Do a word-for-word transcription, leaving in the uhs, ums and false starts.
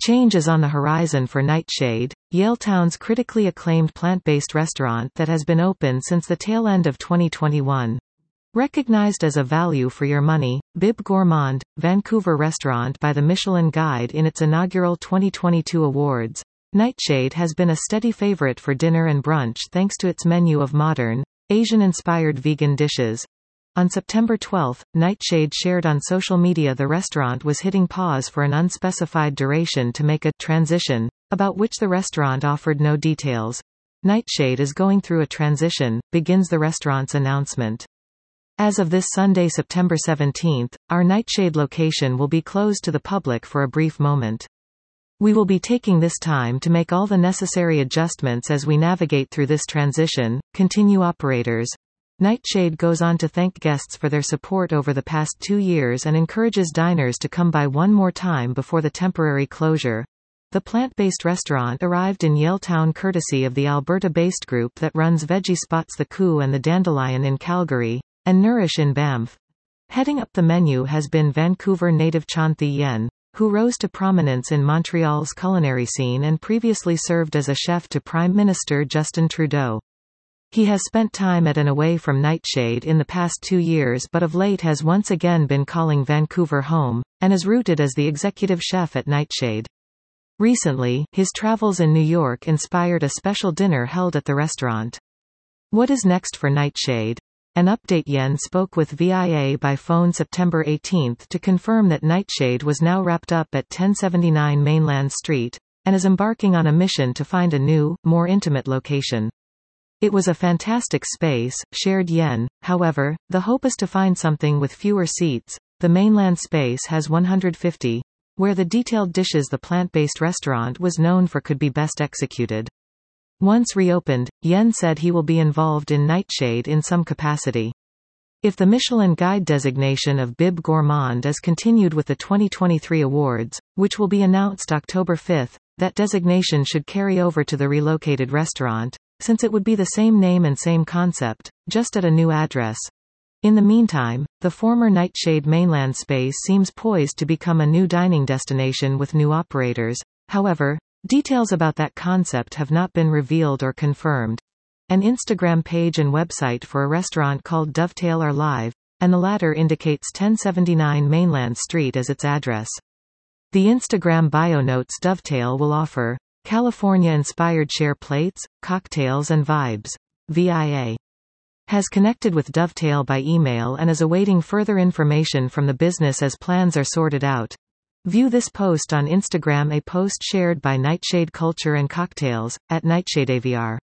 Change is on the horizon for Nightshade, Yaletown's critically acclaimed plant-based restaurant that has been open since the tail end of twenty twenty-one. Recognized as a value for your money, Bib Gourmand, Vancouver restaurant by the Michelin Guide in its inaugural twenty twenty-two awards, Nightshade has been a steady favorite for dinner and brunch thanks to its menu of modern, Asian-inspired vegan dishes. On September twelfth, Nightshade shared on social media the restaurant was hitting pause for an unspecified duration to make a transition, about which the restaurant offered no details. Nightshade is going through a transition, begins the restaurant's announcement. As of this Sunday, September seventeenth, our Nightshade location will be closed to the public for a brief moment. We will be taking this time to make all the necessary adjustments as we navigate through this transition, continue operators. Nightshade goes on to thank guests for their support over the past two years and encourages diners to come by one more time before the temporary closure. The plant-based restaurant arrived in Yaletown courtesy of the Alberta-based group that runs Veggie Spots The Coup and the Dandelion in Calgary, and Nourish in Banff. Heading up the menu has been Vancouver native Chanthi Yen, who rose to prominence in Montreal's culinary scene and previously served as a chef to Prime Minister Justin Trudeau. He has spent time at and away from Nightshade in the past two years but of late has once again been calling Vancouver home, and is rooted as the executive chef at Nightshade. Recently, his travels in New York inspired a special dinner held at the restaurant. What is next for Nightshade? An update. Yen spoke with V I A by phone September eighteenth to confirm that Nightshade was now wrapped up at ten seventy-nine Mainland Street, and is embarking on a mission to find a new, more intimate location. It was a fantastic space, shared Yen, however, the hope is to find something with fewer seats. The mainland space has one hundred fifty, where the detailed dishes the plant-based restaurant was known for could be best executed. Once reopened, Yen said he will be involved in Nightshade in some capacity. If the Michelin Guide designation of Bib Gourmand is continued with the twenty twenty-three awards, which will be announced October fifth, that designation should carry over to the relocated restaurant, since it would be the same name and same concept, just at a new address. In the meantime, the former Nightshade mainland space seems poised to become a new dining destination with new operators. However, details about that concept have not been revealed or confirmed. An Instagram page and website for a restaurant called Dovetail are live, and the latter indicates ten seventy-nine Mainland Street as its address. The Instagram bio notes Dovetail will offer California-inspired share plates, cocktails and vibes. V I A has connected with Dovetail by email and is awaiting further information from the business as plans are sorted out. View this post on Instagram. A post shared by Nightshade Culture and Cocktails, at Nightshade A V R.